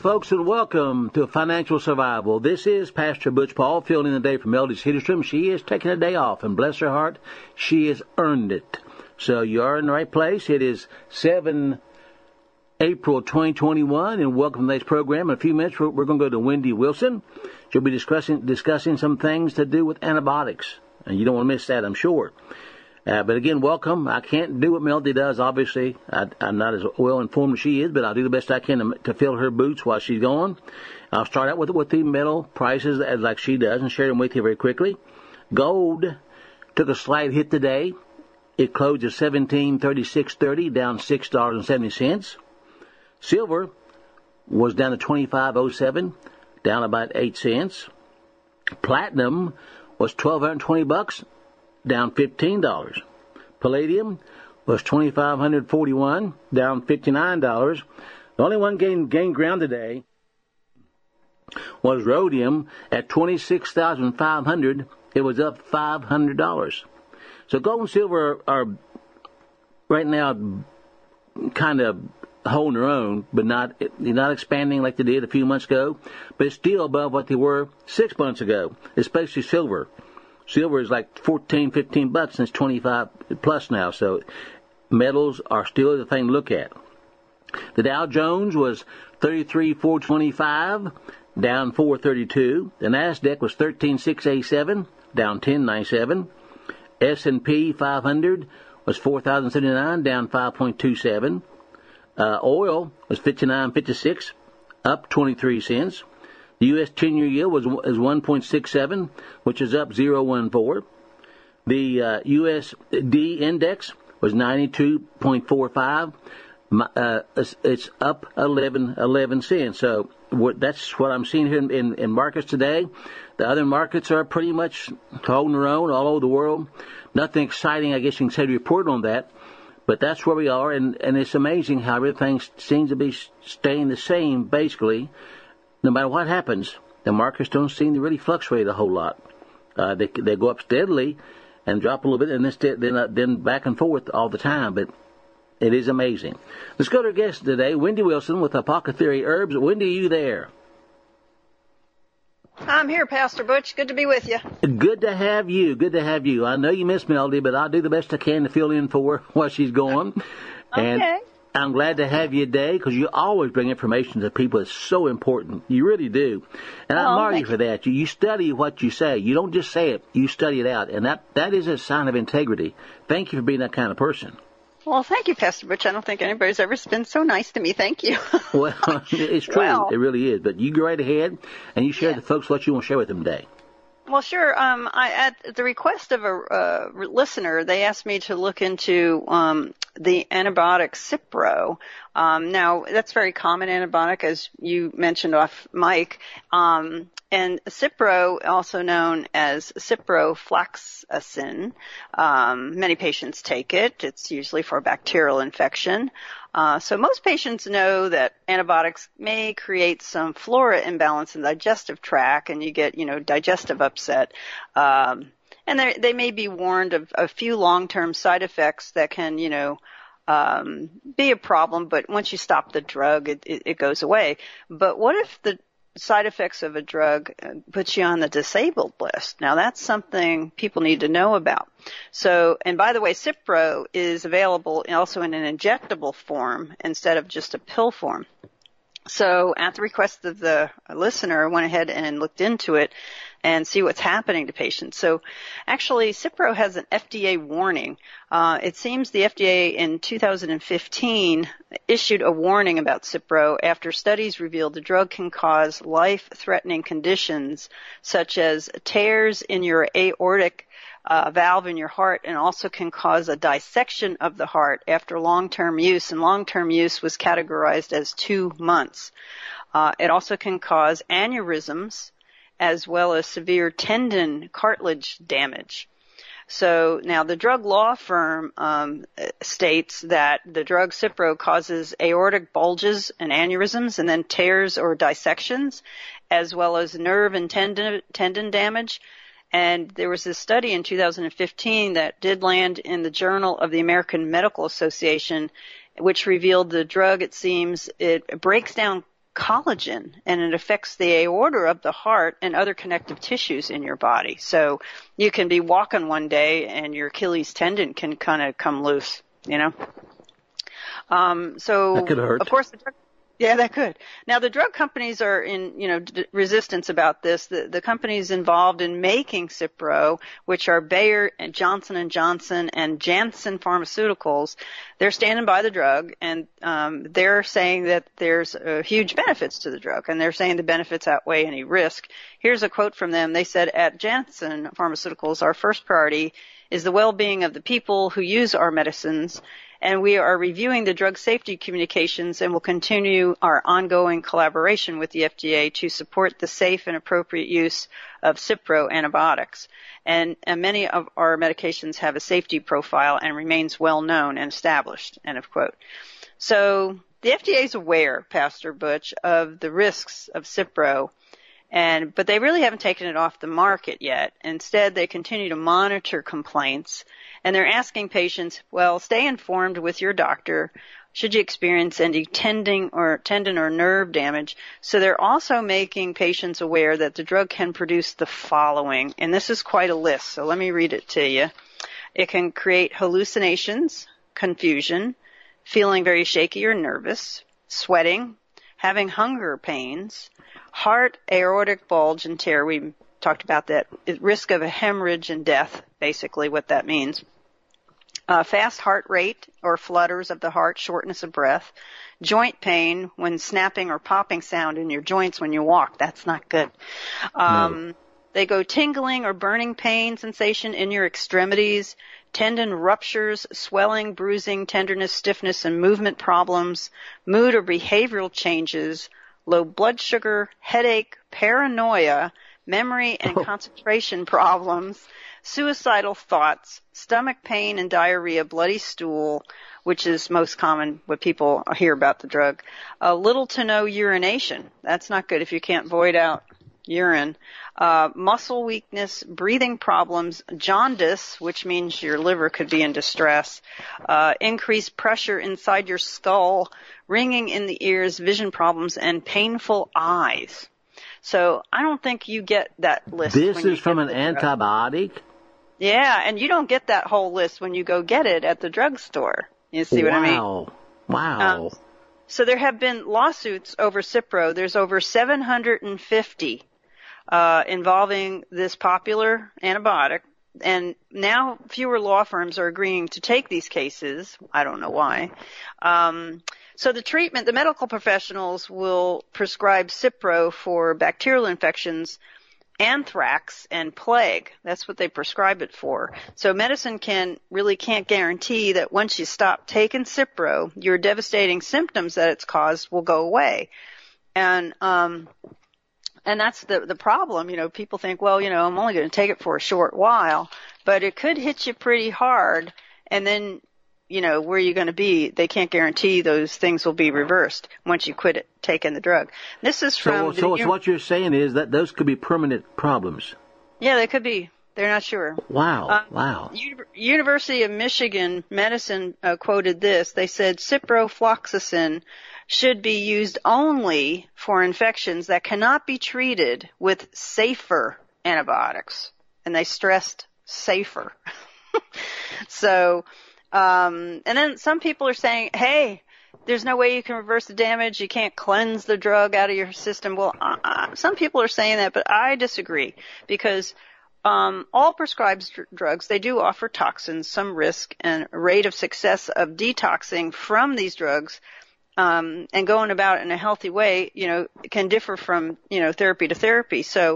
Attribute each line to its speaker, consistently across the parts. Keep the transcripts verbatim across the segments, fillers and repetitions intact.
Speaker 1: folks, and welcome to Financial Survival. This is Pastor Butch Paul filling in the day for Melody Hidderstrom. She is taking a day off, and bless her heart, she has earned it. So you are in the right place. It is seven April twenty twenty-one, and welcome to today's program. In a few minutes, we're, we're going to go to Wendy Wilson. She'll be discussing discussing some things to do with antibiotics, and you don't want to miss that, I'm sure. Uh, but again, welcome. I can't do what Melody does, obviously. I, I'm not as well informed as she is, but I'll do the best I can to, to fill her boots while she's gone. I'll start out with with the metal prices as like she does and share them with you very quickly. Gold took a slight hit today. It closed at seventeen thirty-six thirty, down six dollars and seventy cents. Silver was down to twenty-five oh seven, down about eight cents. Platinum was twelve twenty bucks. Down fifteen dollars. Palladium was twenty-five forty-one, down fifty-nine dollars. The only one gained gained ground today was rhodium at twenty-six thousand five hundred. It was up five hundred dollars. So gold and silver are, are right now kind of holding their own, but not not expanding like they did a few months ago. But it's still above what they were six months ago, especially silver. Silver is like fourteen, fifteen bucks, and it's twenty-five plus now. So metals are still the thing to look at. The Dow Jones was thirty-three four twenty-five, down four thirty-two. The Nasdaq was thirteen six eighty-seven, down ten ninety-seven. S and P five hundred was four thousand seventy-nine, down five point two seven. Uh, oil was fifty-nine fifty-six, up twenty-three cents. The U S ten-year yield was is one point six seven, which is up zero point one four. The uh, U S D index was ninety-two point four five. Uh, it's, it's up eleven, eleven cents. So what, that's what I'm seeing here in, in, in markets today. The other markets are pretty much holding their own all over the world. Nothing exciting, I guess you can say, to report on that. But that's where we are, and, and it's amazing how everything seems to be staying the same, basically. No matter what happens, the markets don't seem to really fluctuate a whole lot. Uh, they they go up steadily and drop a little bit, and then then, uh, then back and forth all the time. But it is amazing. Let's go to our guest today, Wendy Wilson with Apothecary Herbs. Wendy, are you there?
Speaker 2: I'm here, Pastor Butch. Good to be with you.
Speaker 1: Good to have you. Good to have you. I know you miss Melody, but I'll do the best I can to fill in for her while she's gone.
Speaker 2: Okay.
Speaker 1: And I'm glad to have you today because you always bring information to people that's so important. You really do. And I
Speaker 2: oh,
Speaker 1: admire you for that. You, you study what you say. You don't just say it. You study it out. And that, that is a sign of integrity. Thank you for being that kind of person.
Speaker 2: Well, thank you, Pastor Butch. I don't think anybody's ever been so nice to me. Thank you.
Speaker 1: Well, it's true. Well, it really is. But you go right ahead and you share
Speaker 2: yeah.
Speaker 1: with the folks what you want to share with them today.
Speaker 2: Well, sure. Um, I, at the request of a uh, listener, they asked me to look into um, the antibiotic Cipro. Um, now, that's a very common antibiotic, as you mentioned off mic. Um, and Cipro, also known as ciprofloxacin, um, many patients take it. It's usually for a bacterial infection. Uh, so most patients know that antibiotics may create some flora imbalance in the digestive tract, and you get, you know, digestive upset. Um, and they they may be warned of a few long-term side effects that can, you know, um, be a problem. But once you stop the drug, it, it, it goes away. But what if the side effects of a drug puts you on the disabled list? Now, that's something people need to know about. So, and by the way, Cipro is available also in an injectable form instead of just a pill form. So, at the request of the listener, I went ahead and looked into it and see what's happening to patients. So, actually, Cipro has an F D A warning. Uh, it seems the F D A in two thousand fifteen issued a warning about Cipro after studies revealed the drug can cause life-threatening conditions such as tears in your aortic uh, valve in your heart, and also can cause a dissection of the heart after long-term use, and long-term use was categorized as two months. Uh, it also can cause aneurysms as well as severe tendon cartilage damage. So now the drug law firm um, states that the drug Cipro causes aortic bulges and aneurysms and then tears or dissections, as well as nerve and tendon, tendon damage. And there was this study in two thousand fifteen that did land in the Journal of the American Medical Association, which revealed the drug, it seems, it breaks down collagen, and it affects the aorta of the heart and other connective tissues in your body. So you can be walking one day and your Achilles tendon can kind of come loose, you know. Um, so,
Speaker 1: that could hurt.
Speaker 2: Of course, the drug, yeah, that could. Now, the drug companies are in, you know, d- resistance about this. The, the companies involved in making Cipro, which are Bayer and Johnson and Johnson and Janssen Pharmaceuticals, they're standing by the drug, and um, they're saying that there's uh, huge benefits to the drug, and they're saying the benefits outweigh any risk. Here's a quote from them. They said, "At Janssen Pharmaceuticals, our first priority is the well-being of the people who use our medicines, and we are reviewing the drug safety communications and will continue our ongoing collaboration with the F D A to support the safe and appropriate use of Cipro antibiotics. And, and many of our medications have a safety profile and remains well known and established," end of quote. So the F D A is aware, Pastor Butch, of the risks of Cipro, and but they really haven't taken it off the market yet. Instead, they continue to monitor complaints. And they're asking patients, well, stay informed with your doctor should you experience any tendon or tendon or nerve damage. So they're also making patients aware that the drug can produce the following. And this is quite a list, so let me read it to you. It can create hallucinations, confusion, feeling very shaky or nervous, sweating, having hunger pains, heart aortic bulge and tear. We talked about that. Risk of a hemorrhage and death, basically what that means. Uh, fast heart rate or flutters of the heart, shortness of breath, joint pain when snapping or popping sound in your joints when you walk. That's not good. Um, no. They go tingling or burning pain sensation in your extremities, tendon ruptures, swelling, bruising, tenderness, stiffness, and movement problems, mood or behavioral changes, low blood sugar, headache, paranoia, memory and oh. concentration problems, suicidal thoughts, stomach pain and diarrhea, bloody stool, which is most common what people hear about the drug, uh, little to no urination. That's not good if you can't void out urine. Uh, muscle weakness, breathing problems, jaundice, which means your liver could be in distress, uh, increased pressure inside your skull, ringing in the ears, vision problems, and painful eyes. So I don't think you get that list.
Speaker 1: This is from an antibiotic?
Speaker 2: Yeah, and you don't get that whole list when you go get it at the drugstore. You see what
Speaker 1: wow.
Speaker 2: I mean?
Speaker 1: Wow. Wow.
Speaker 2: Um, so there have been lawsuits over Cipro. There's over seven hundred fifty uh, involving this popular antibiotic. And now fewer law firms are agreeing to take these cases. I don't know why. Um, so the treatment, the medical professionals will prescribe Cipro for bacterial infections, anthrax, and plague. That's what they prescribe it for. So medicine can really can't guarantee that once you stop taking Cipro, your devastating symptoms that it's caused will go away. And um and that's the the problem. You know, people think, well, you know, I'm only going to take it for a short while, but it could hit you pretty hard, and then, you know, where you're going to be, they can't guarantee those things will be reversed once you quit it, taking the drug. This is from...
Speaker 1: So, so, so what you're saying is that those could be permanent problems.
Speaker 2: Yeah, they could be. They're not sure.
Speaker 1: Wow,
Speaker 2: uh,
Speaker 1: wow.
Speaker 2: U- University of Michigan Medicine uh, quoted this. They said ciprofloxacin should be used only for infections that cannot be treated with safer antibiotics. And they stressed safer. So... Um, and then some people are saying, hey, there's no way you can reverse the damage. You can't cleanse the drug out of your system. Well, uh, some people are saying that, but I disagree because um, all prescribed dr- drugs, they do offer toxins, some risk, and rate of success of detoxing from these drugs um, and going about it in a healthy way, you know, can differ from, you know, therapy to therapy. So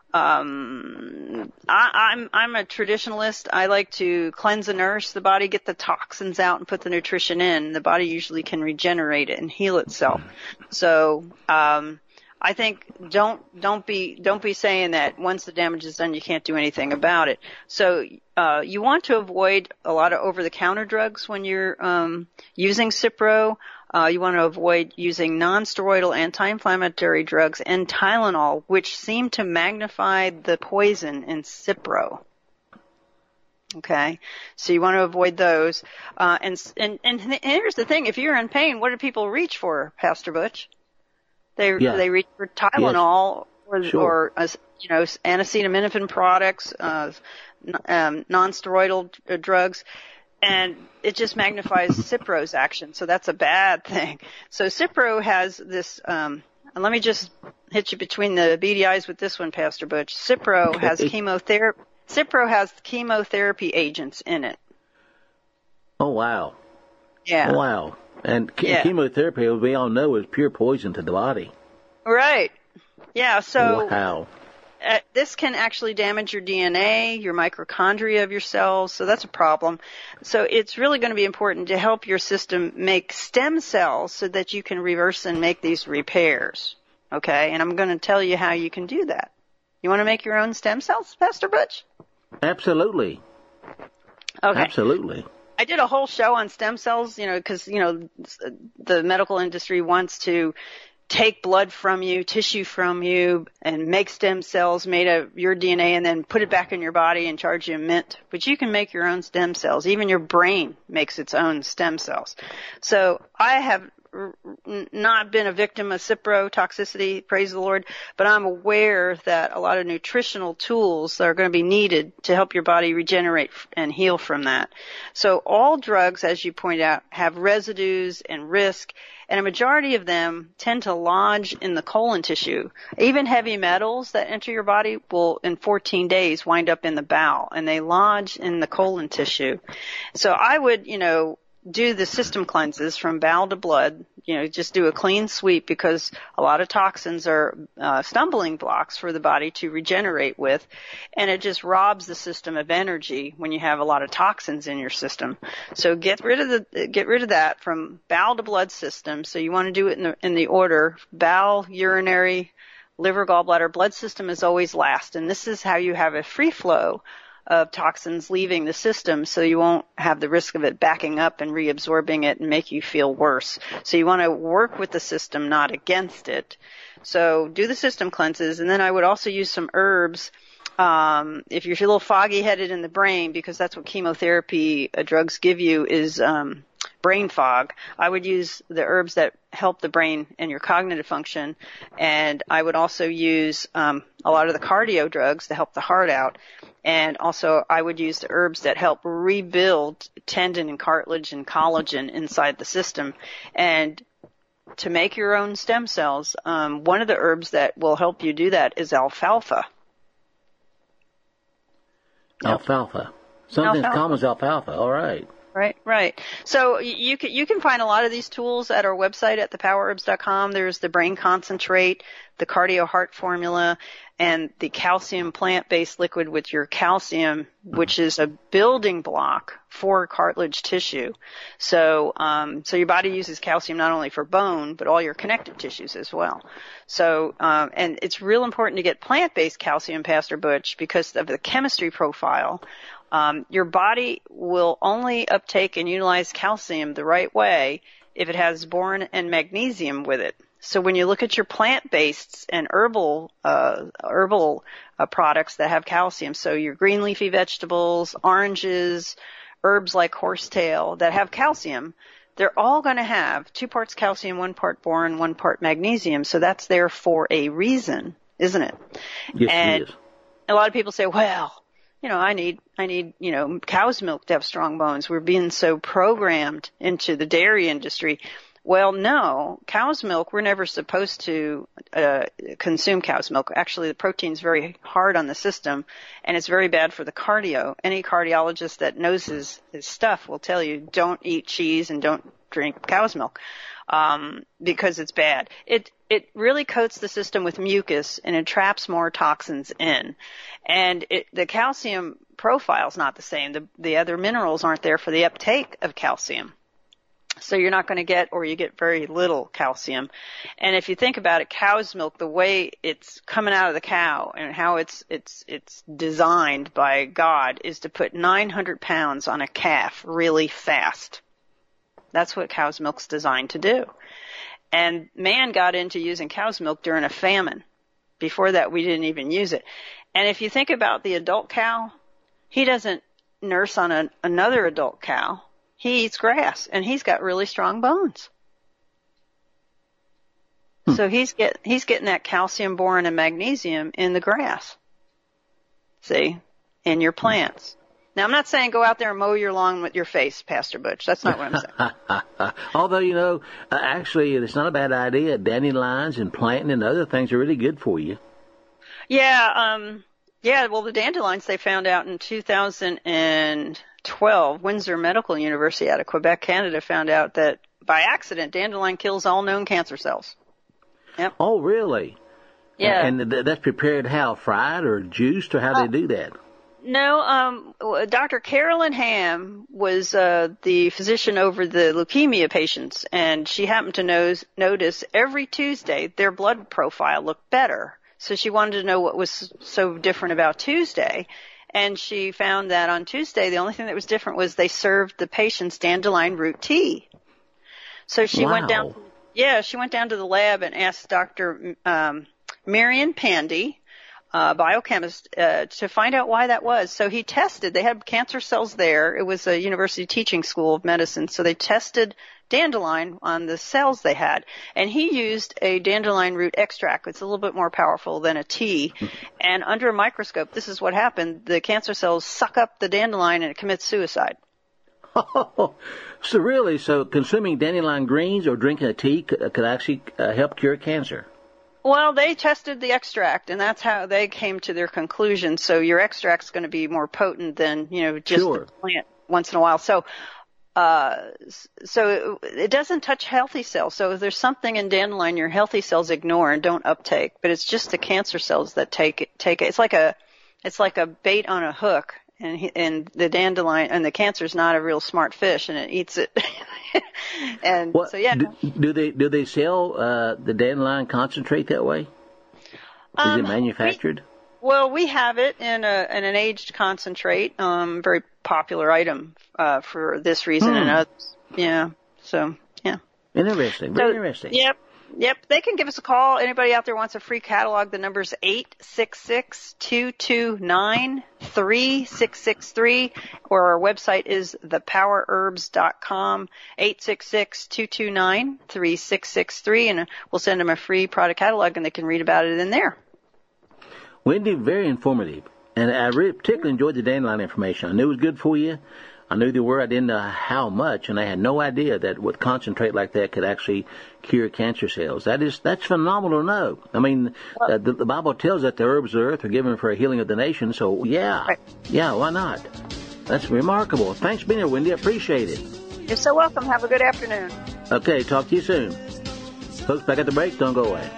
Speaker 2: Um, I, I'm, I'm a traditionalist. I like to cleanse and nourish the body, get the toxins out and put the nutrition in. The body usually can regenerate it and heal itself. So, um, I think don't, don't be, don't be saying that once the damage is done, you can't do anything about it. So, uh, you want to avoid a lot of over-the-counter drugs when you're, um, using Cipro. Uh, you want to avoid using non-steroidal anti-inflammatory drugs and Tylenol, which seem to magnify the poison in Cipro. Okay, so you want to avoid those. Uh, and, and and here's the thing: if you're in pain, what do people reach for, Pastor Butch? They
Speaker 1: Yeah.
Speaker 2: they reach for Tylenol or,
Speaker 1: Sure.
Speaker 2: or uh, you know, acetaminophen products, uh, um, non-steroidal uh, drugs, and it just magnifies Cipro's action. So that's a bad thing. So Cipro has this. Um, and let me just hit you between the beady eyes with this one, Pastor Butch. Cipro
Speaker 1: Okay.
Speaker 2: has chemotherapy. Cipro has chemotherapy agents in it.
Speaker 1: Oh, wow.
Speaker 2: Yeah.
Speaker 1: Oh, wow. And ke-
Speaker 2: Yeah.
Speaker 1: chemotherapy, as we all know, is pure poison to the body.
Speaker 2: Right. Yeah. So
Speaker 1: Wow.
Speaker 2: uh, this can actually damage your D N A, your mitochondria of your cells. So that's a problem. So it's really going to be important to help your system make stem cells so that you can reverse and make these repairs. Okay. And I'm going to tell you how you can do that. You want to make your own stem cells, Pastor Butch?
Speaker 1: Absolutely.
Speaker 2: Okay.
Speaker 1: Absolutely.
Speaker 2: I did a whole show on stem cells, you know, because, you know, the medical industry wants to take blood from you, tissue from you, and make stem cells made of your D N A and then put it back in your body and charge you a mint. But you can make your own stem cells. Even your brain makes its own stem cells. So I have not been a victim of Cipro toxicity, praise the Lord, but I'm aware that a lot of nutritional tools are going to be needed to help your body regenerate and heal from that. So all drugs, as you point out, have residues and risk, and a majority of them tend to lodge in the colon tissue. Even heavy metals that enter your body will, in fourteen days, wind up in the bowel, and they lodge in the colon tissue. So I would, you know, do the system cleanses from bowel to blood, you know, just do a clean sweep because a lot of toxins are uh, stumbling blocks for the body to regenerate with, and it just robs the system of energy when you have a lot of toxins in your system. So get rid of the get rid of that from bowel to blood system. So you want to do it in the in the order bowel, urinary, liver, gallbladder. Blood system is always last, and this is how you have a free flow of toxins leaving the system, so you won't have the risk of it backing up and reabsorbing it and make you feel worse. So you want to work with the system, not against it. So do the system cleanses, and then I would also use some herbs um, if you're a little foggy-headed in the brain, because that's what chemotherapy uh, drugs give you is um, brain fog. I would use the herbs that help the brain and your cognitive function, and I would also use um, a lot of the cardio drugs to help the heart out. And also I would use the herbs that help rebuild tendon and cartilage and collagen inside the system. And to make your own stem cells, um, one of the herbs that will help you do that is alfalfa.
Speaker 1: Alfalfa. Something as common as alfalfa. All right.
Speaker 2: Right, right. So you can, you can find a lot of these tools at our website at the power herbs dot com. There's the brain concentrate, the cardio heart formula, and the calcium plant-based liquid with your calcium, which is a building block for cartilage tissue. So, um, so your body uses calcium not only for bone, but all your connective tissues as well. So, um, and it's real important to get plant-based calcium, Pastor Butch, because of the chemistry profile. Um, your body will only uptake and utilize calcium the right way if it has boron and magnesium with it. So when you look at your plant-based and herbal uh, herbal uh, products that have calcium, so your green leafy vegetables, oranges, herbs like horsetail that have calcium, they're all going to have two parts calcium, one part boron, one part magnesium. So that's there for a reason, isn't it?
Speaker 1: Yes,
Speaker 2: and
Speaker 1: it is.
Speaker 2: A lot of people say, well, you know, I need, I need, you know, cow's milk to have strong bones. We're being so programmed into the dairy industry. Well, no, cow's milk, we're never supposed to uh, consume cow's milk. Actually, the protein's very hard on the system, and it's very bad for the cardio. Any cardiologist that knows his, his stuff will tell you don't eat cheese and don't drink cow's milk um, because it's bad. It it really coats the system with mucus, and it traps more toxins in. And it, the calcium profile's not the same. The, the other minerals aren't there for the uptake of calcium. So you're not going to get, or you get very little calcium. And if you think about it, cow's milk, the way it's coming out of the cow and how it's it's it's designed by God is to put nine hundred pounds on a calf really fast. That's what cow's milk's designed to do. And man got into using cow's milk during a famine. Before that, we didn't even use it. And if you think about the adult cow, he doesn't nurse on a, another adult cow. He eats grass, and he's got really strong bones.
Speaker 1: Hmm.
Speaker 2: So he's get he's getting that calcium, boron, and magnesium in the grass. See, in your plants. Now, I'm not saying go out there and mow your lawn with your face, Pastor Butch. That's not what I'm saying.
Speaker 1: Although, you know, uh, actually, it's not a bad idea. Dandelions and planting and other things are really good for you.
Speaker 2: Yeah, um, yeah. Well, the dandelions they found out in two thousand twelve, Windsor Medical University out of Quebec, Canada, found out that by accident, dandelion kills all known cancer cells. Yep.
Speaker 1: Oh, really?
Speaker 2: Yeah.
Speaker 1: And th- that's prepared how? Fried or juiced, or how do
Speaker 2: oh.
Speaker 1: they do that?
Speaker 2: No, um, Doctor Carolyn Ham was uh, the physician over the leukemia patients, and she happened to knows, notice every Tuesday their blood profile looked better. So she wanted to know what was so different about Tuesday, and she found that on Tuesday the only thing that was different was they served the patients dandelion root tea. So she
Speaker 1: wow.
Speaker 2: went down, yeah, she went down to the lab and asked Doctor Um, Marion Pandy, Uh, biochemist, uh, to find out why that was. So he tested, they had cancer cells there. It was a university teaching school of medicine. So they tested dandelion on the cells they had. And he used a dandelion root extract. It's a little bit more powerful than a tea. And under a microscope, this is what happened. The cancer cells suck up the dandelion and it commits suicide.
Speaker 1: Oh, so really, so consuming dandelion greens or drinking a tea could, could actually uh, help cure cancer?
Speaker 2: Well, they tested the extract, and that's how they came to their conclusion. So your extract's going to be more potent than, you know, just
Speaker 1: sure.
Speaker 2: the plant once in a while. So, uh, so it, it doesn't touch healthy cells. So if there's something in dandelion your healthy cells ignore and don't uptake, but it's just the cancer cells that take it, take it. It's like a, it's like a bait on a hook. And he, and the dandelion and the cancer's not a real smart fish, and it eats it. and
Speaker 1: what,
Speaker 2: so yeah.
Speaker 1: Do, do they do they sell uh, the dandelion concentrate that way? Is
Speaker 2: um,
Speaker 1: it manufactured?
Speaker 2: We, well, we have it in a in an aged concentrate, um, very popular item uh, for this reason
Speaker 1: hmm.
Speaker 2: and others. Yeah. So yeah.
Speaker 1: Interesting. Very
Speaker 2: so,
Speaker 1: interesting.
Speaker 2: Yep. Yep, they can give us a call. Anybody out there wants a free catalog, the number's eight six six, two two nine, three six six three, or our website is the power herbs dot com, eight six six, two two nine, three six six three, and we'll send them a free product catalog, and they can read about it in there.
Speaker 1: Wendy, very informative, and I really particularly enjoyed the dandelion information. I knew it was good for you. I knew there were. I didn't know how much, and I had no idea that with concentrate like that could actually cure cancer cells. That is, that's phenomenal to know. I mean, uh, the, the Bible tells that the herbs of the earth are given for a healing of the nation. So yeah,
Speaker 2: right.
Speaker 1: yeah, why not? That's remarkable. Thanks for being here, Wendy. I appreciate it.
Speaker 2: You're so welcome. Have a good afternoon.
Speaker 1: Okay, talk to you soon. Folks, back at the break. Don't go away.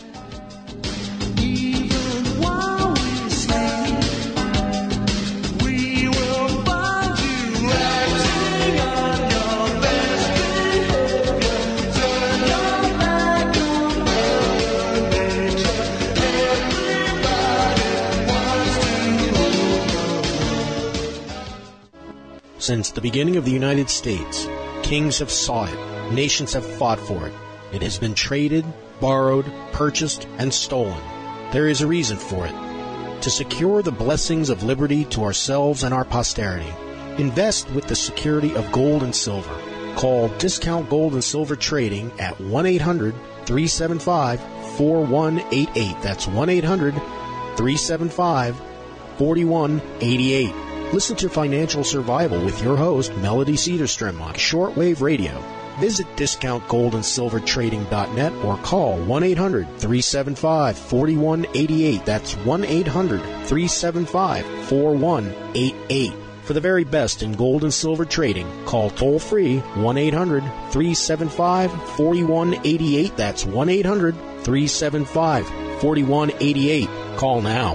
Speaker 3: Since the beginning of the United States, kings have sought it, nations have fought for it. It has been traded, borrowed, purchased, and stolen. There is a reason for it. To secure the blessings of liberty to ourselves and our posterity, invest with the security of gold and silver. Call Discount Gold and Silver Trading at one eight hundred, three seven five, four one eight eight. That's one eight hundred, three seven five, four one eight eight. Listen to Financial Survival with your host, Melody Cedarstrom, on shortwave radio. Visit discount gold and silver trading dot net or call one eight hundred, three seven five, four one eight eight. That's one eight hundred, three seven five, four one eight eight. For the very best in gold and silver trading, call toll-free one eight hundred, three seven five, four one eight eight. That's one eight hundred, three seven five, four one eight eight. Call now.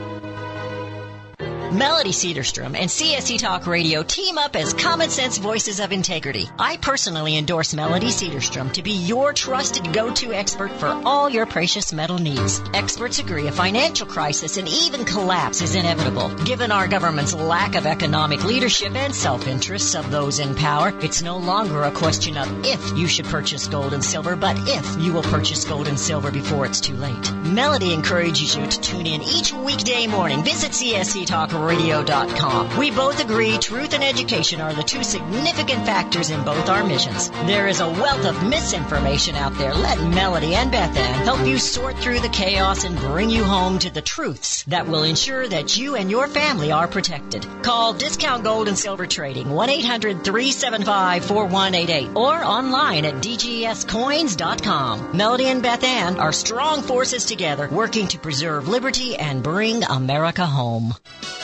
Speaker 4: Melody Cedarstrom and C S C Talk Radio team up as common sense voices of integrity. I personally endorse Melody Cedarstrom to be your trusted go-to expert for all your precious metal needs. Experts agree a financial crisis and even collapse is inevitable. Given our government's lack of economic leadership and self-interests of those in power, it's no longer a question of if you should purchase gold and silver, but if you will purchase gold and silver before it's too late. Melody encourages you to tune in each weekday morning. Visit C S C Talk radio dot com. We both agree truth and education are the two significant factors in both our missions. There is a wealth of misinformation out there. Let Melody and Beth Ann help you sort through the chaos and bring you home to the truths that will ensure that you and your family are protected. Call Discount Gold and Silver Trading, one eight hundred three seven five four one eight eight, or online at d g s coins dot com. Melody and Beth Ann are strong forces together, working to preserve liberty and bring America home.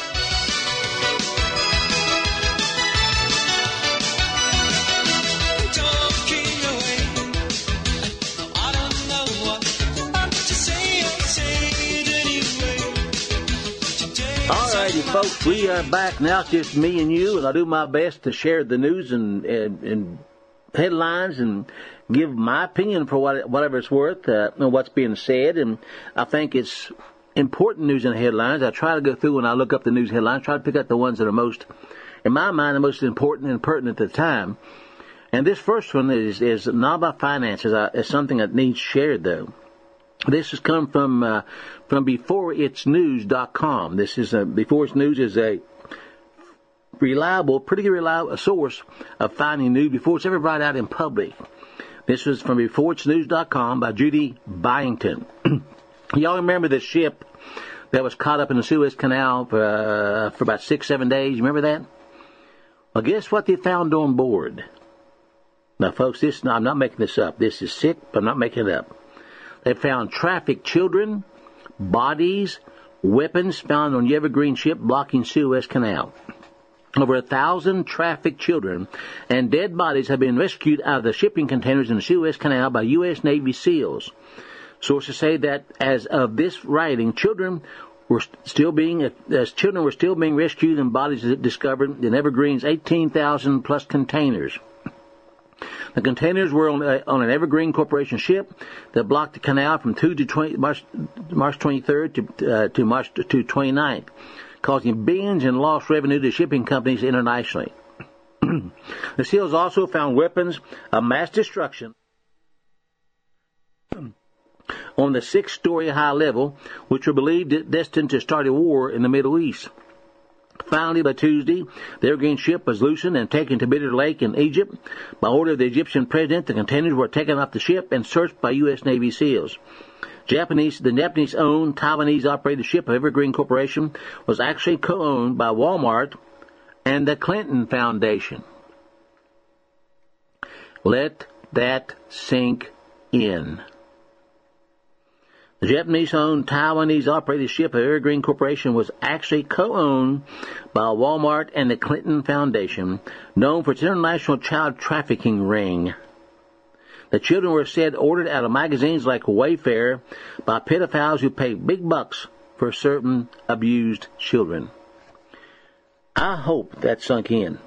Speaker 1: Alrighty, folks, we are back now. It's just me and you, and I'll do my best to share the news and, and, and headlines and give my opinion for what, whatever it's worth, uh, and what's being said. And I think it's important news in the headlines. I try to go through when I look up the news headlines, try to pick up the ones that are most, in my mind, the most important and pertinent at the time. And this first one is, is not about finances. I, it's something that needs shared, though. This has come from uh, from before its news dot com. This is a, Before It's News is a reliable, pretty reliable source of finding news before it's ever brought out in public. This was from before its news dot com by Judy Byington. Y'all remember the ship that was caught up in the Suez Canal for, uh, for about six, seven days? You remember that? Well, guess what they found on board? Now, folks, this no, I'm not making this up. This is sick, but I'm not making it up. They found trafficked children, bodies, weapons found on the Evergreen ship blocking Suez Canal. Over a thousand trafficked children and dead bodies have been rescued out of the shipping containers in the Suez Canal by U S Navy SEALs. Sources say that as of this writing, children were still being as children were still being rescued and bodies discovered in Evergreen's eighteen thousand plus containers. The containers were on, uh, on an Evergreen Corporation ship that blocked the canal from two to twenty, March, March twenty-third to, uh, to March to twenty-ninth, causing billions in lost revenue to shipping companies internationally. The SEALs also found weapons of mass destruction on the six-story high level, which were believed destined to start a war in the Middle East. Finally, by Tuesday, the Evergreen ship was loosened and taken to Bitter Lake in Egypt. By order of the Egyptian president, the containers were taken off the ship and searched by U S Navy SEALs. Japanese, the Japanese-owned, Taiwanese-operated ship of Evergreen Corporation was actually co-owned by Walmart and the Clinton Foundation. Let that sink in. The Japanese-owned, Taiwanese-operated ship of Evergreen Corporation was actually co-owned by Walmart and the Clinton Foundation, known for its international child trafficking ring. The children were said ordered out of magazines like Wayfair by pedophiles who pay big bucks for certain abused children. I hope that sunk in.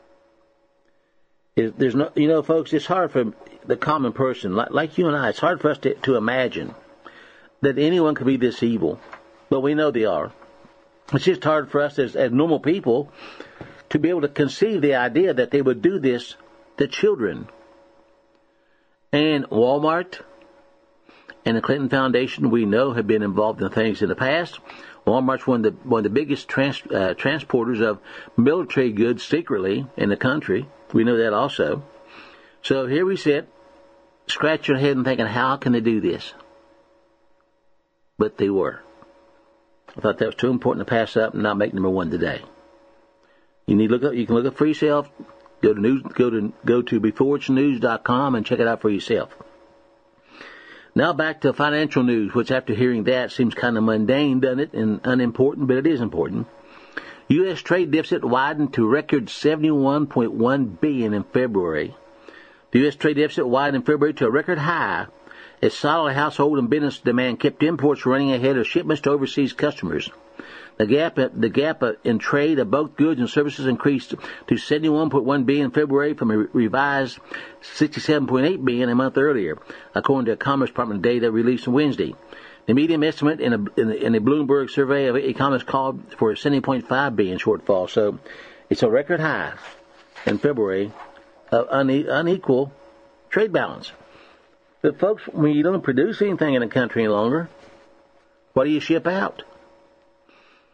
Speaker 1: There's no, you know, folks, it's hard for the common person, like, like you and I, it's hard for us to, to imagine that anyone could be this evil, but we know they are. It's just hard for us as, as normal people to be able to conceive the idea that they would do this to children. And Walmart and the Clinton Foundation, we know, have been involved in things in the past. Walmart's one of the, one of the biggest trans, uh, transporters of military goods secretly in the country. We know that also. So here we sit, scratch your head and thinking, how can they do this? But they were. I thought that was too important to pass up and not make number one today. You need to look up. You can look up for yourself. Go to news. Go to go to before its news dot com and check it out for yourself. Now back to financial news, which after hearing that seems kind of mundane, doesn't it, and unimportant, but it is important. U S trade deficit widened to record seventy-one point one billion dollars in February. The U S trade deficit widened in February to a record high as solid household and business demand kept imports running ahead of shipments to overseas customers. The gap, the gap in trade of both goods and services increased to seventy-one point one billion dollars in February from a revised sixty-seven point eight billion dollars a month earlier, according to a Commerce Department data released on Wednesday. The median estimate in a, in, a, in a Bloomberg survey of economists called for a seventy point five billion dollars shortfall. So it's a record high in February of une, unequal trade balance. But folks, when you don't produce anything in the country any longer, what do you ship out?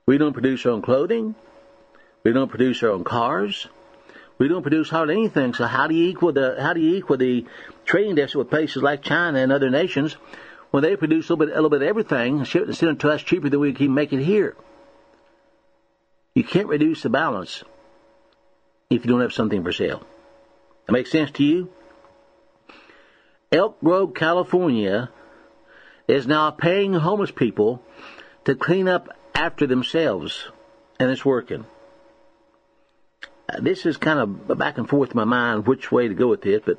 Speaker 1: We don't produce our own clothing. We don't produce our own cars. We don't produce hardly anything. So how do you equal the how do you equal the trading deficit with places like China and other nations when they produce a little bit, a little bit of everything and ship it to us cheaper than we can make it here? You can't reduce the balance if you don't have something for sale. That makes sense to you? Elk Grove, California is now paying homeless people to clean up after themselves, and it's working. Uh, this is kind of back and forth in my mind which way to go with this, but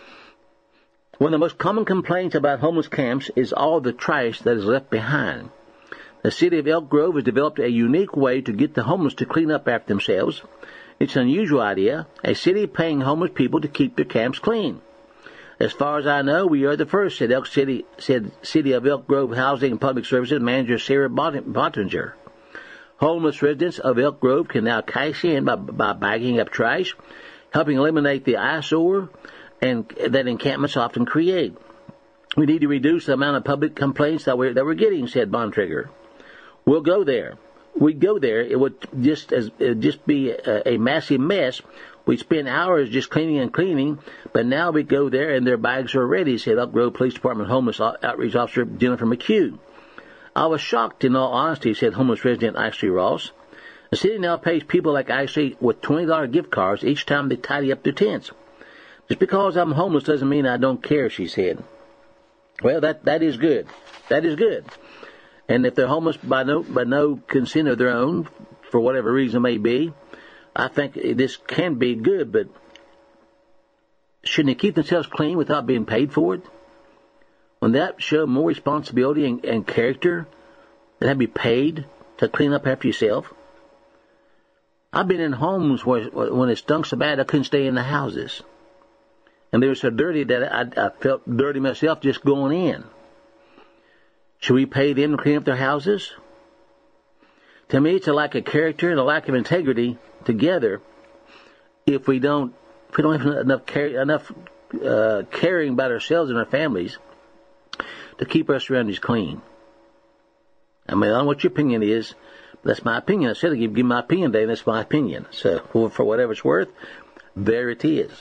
Speaker 1: one of the most common complaints about homeless camps is all the trash that is left behind. The city of Elk Grove has developed a unique way to get the homeless to clean up after themselves. It's an unusual idea, a city paying homeless people to keep their camps clean. As far as I know, we are the first, said Elk City, said City of Elk Grove Housing and Public Services Manager Sarah Bottinger. Homeless residents of Elk Grove can now cash in by, by bagging up trash, helping eliminate the eyesore and that encampments often create. We need to reduce the amount of public complaints that we're, that we're getting, said Bontrager. We'll go there. We'd go there. It would just as it would just be a, a massive mess. We'd spend hours just cleaning and cleaning, but now we go there and their bags are ready, said Elk Grove Police Department Homeless Outreach Officer Jennifer McHugh. I was shocked, in all honesty, said homeless resident Ashley Ross. The city now pays people like Ashley with twenty dollars gift cards each time they tidy up their tents. Just because I'm homeless doesn't mean I don't care, she said. Well, that that is good. That is good. And if they're homeless by no by no consent of their own, for whatever reason it may be, I think this can be good, but shouldn't they keep themselves clean without being paid for it? Wouldn't that show more responsibility and, and character than have you paid to clean up after yourself? I've been in homes where when it stunk so bad I couldn't stay in the houses. And they were so dirty that I, I felt dirty myself just going in. Should we pay them to clean up their houses? To me, it's a lack of character and a lack of integrity together if we don't if we don't have enough care, enough uh, caring about ourselves and our families to keep our surroundings clean. I mean, I don't know what your opinion is, but that's my opinion. I said I'd give you my opinion today, and that's my opinion. So, for whatever it's worth, there it is.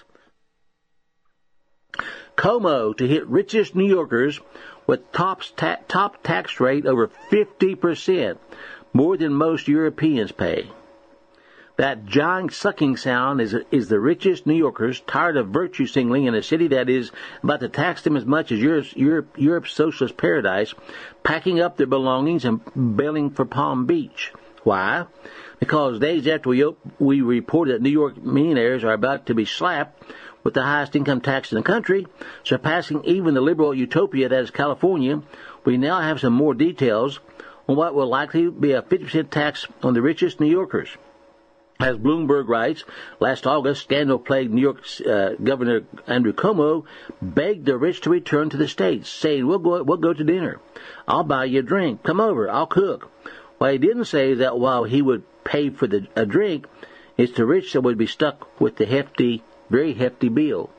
Speaker 1: Como to hit richest New Yorkers with top, ta- top tax rate over fifty percent, more than most Europeans pay. That giant sucking sound is is the richest New Yorkers, tired of virtue signaling in a city that is about to tax them as much as Europe's, Europe, Europe's socialist paradise, packing up their belongings and bailing for Palm Beach. Why? Because days after we, we reported that New York millionaires are about to be slapped with the highest income tax in the country, surpassing even the liberal utopia that is California, we now have some more details on what will likely be a fifty percent tax on the richest New Yorkers. As Bloomberg writes, last August, scandal-plagued New York uh, Governor Andrew Cuomo begged the rich to return to the states, saying, we'll go, we'll go to dinner. I'll buy you a drink. Come over. I'll cook. What he didn't say is that while he would pay for the, a drink, it's the rich that would be stuck with the hefty, very hefty bill.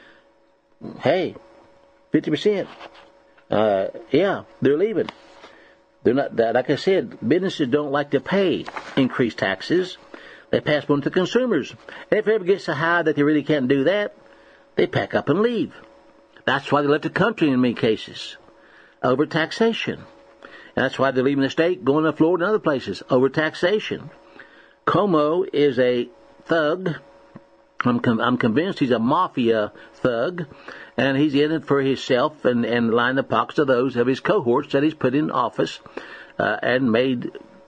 Speaker 1: Hey, fifty percent. Uh, yeah, they're leaving. They're not, like I said, businesses don't like to pay increased taxes. They pass on to consumers. And if it ever gets so high that they really can't do that, they pack up and leave. That's why they left the country in many cases. Over taxation. And that's why they're leaving the state, going to Florida and other places. Over taxation. Como is a thug. I'm, com- I'm convinced he's a mafia thug. And he's in it for himself and, and line the pockets of those of his cohorts that he's put in office uh, and made...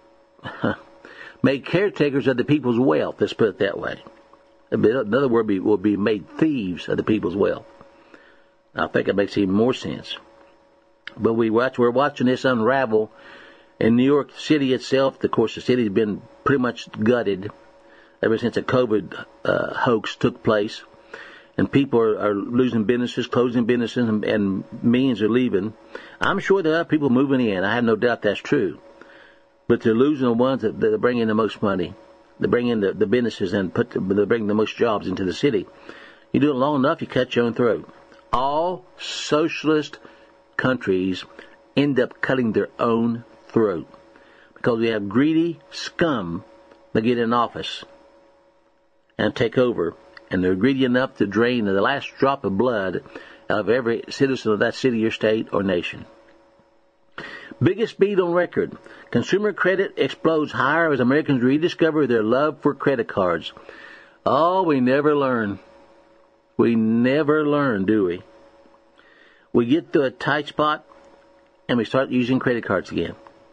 Speaker 1: made caretakers of the people's wealth, let's put it that way. In other words, be, will be made thieves of the people's wealth. I think it makes even more sense. But we watch, we're watching this unravel in New York City itself. Of course, the city's been pretty much gutted ever since the COVID uh, hoax took place. And people are, are losing businesses, closing businesses, and, and millions are leaving. I'm sure there are people moving in. I have no doubt that's true. But they're losing the ones that, that bring in the most money. They bring in the, the businesses and put the, they bring the most jobs into the city. You do it long enough, you cut your own throat. All socialist countries end up cutting their own throat because we have greedy scum that get in office and take over. And they're greedy enough to drain the last drop of blood out of every citizen of that city or state or nation. Biggest speed on record. Consumer credit explodes higher as Americans rediscover their love for credit cards. Oh, we never learn. We never learn, do we? We get to a tight spot and we start using credit cards again.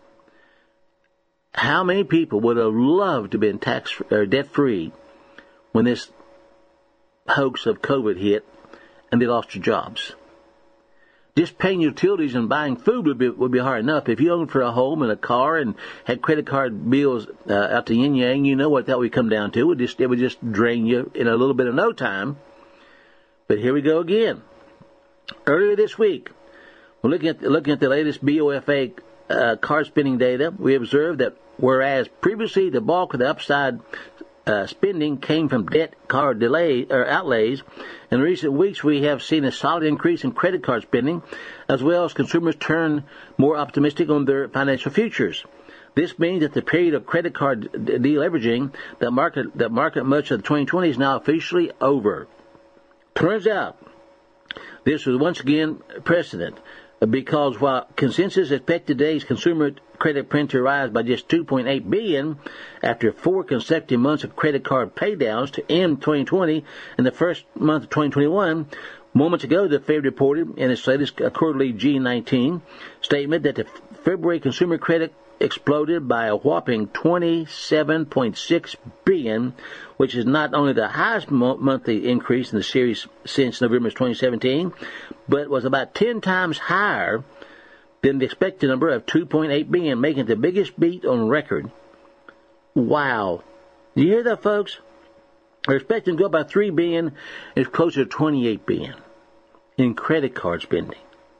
Speaker 1: How many people would have loved to have been tax or debt free when this hoax of COVID hit and they lost your jobs? Just paying utilities and buying food would be would be hard enough. If you owned for a home and a car and had credit card bills uh, out to yin yang, you know what that would come down to. It would just it would just drain you in a little bit of no time. But here we go again. Earlier this week, we're looking at looking at the latest B O F A uh, card spending data. We observed that whereas previously the bulk of the upside Uh, spending came from debt card delay or outlays. In recent weeks, we have seen a solid increase in credit card spending, as well as consumers turn more optimistic on their financial futures. This means that the period of credit card deleveraging that market that market much of the twenty twenty is now officially over. Turns out, this was once again precedent, because while consensus expected today's consumer credit print to rise by just two point eight billion dollars after four consecutive months of credit card paydowns to end twenty twenty and the first month of twenty twenty-one, moments ago the Fed reported in its latest quarterly G nineteen statement that the February consumer credit exploded by a whopping twenty-seven point six billion dollars, which is not only the highest mo- monthly increase in the series since November twenty seventeen, but was about ten times higher than the expected number of two point eight billion dollars, making it the biggest beat on record. Wow. Do you hear that, folks? They're expecting to go up by three billion dollars. It's closer to twenty-eight billion dollars in credit card spending.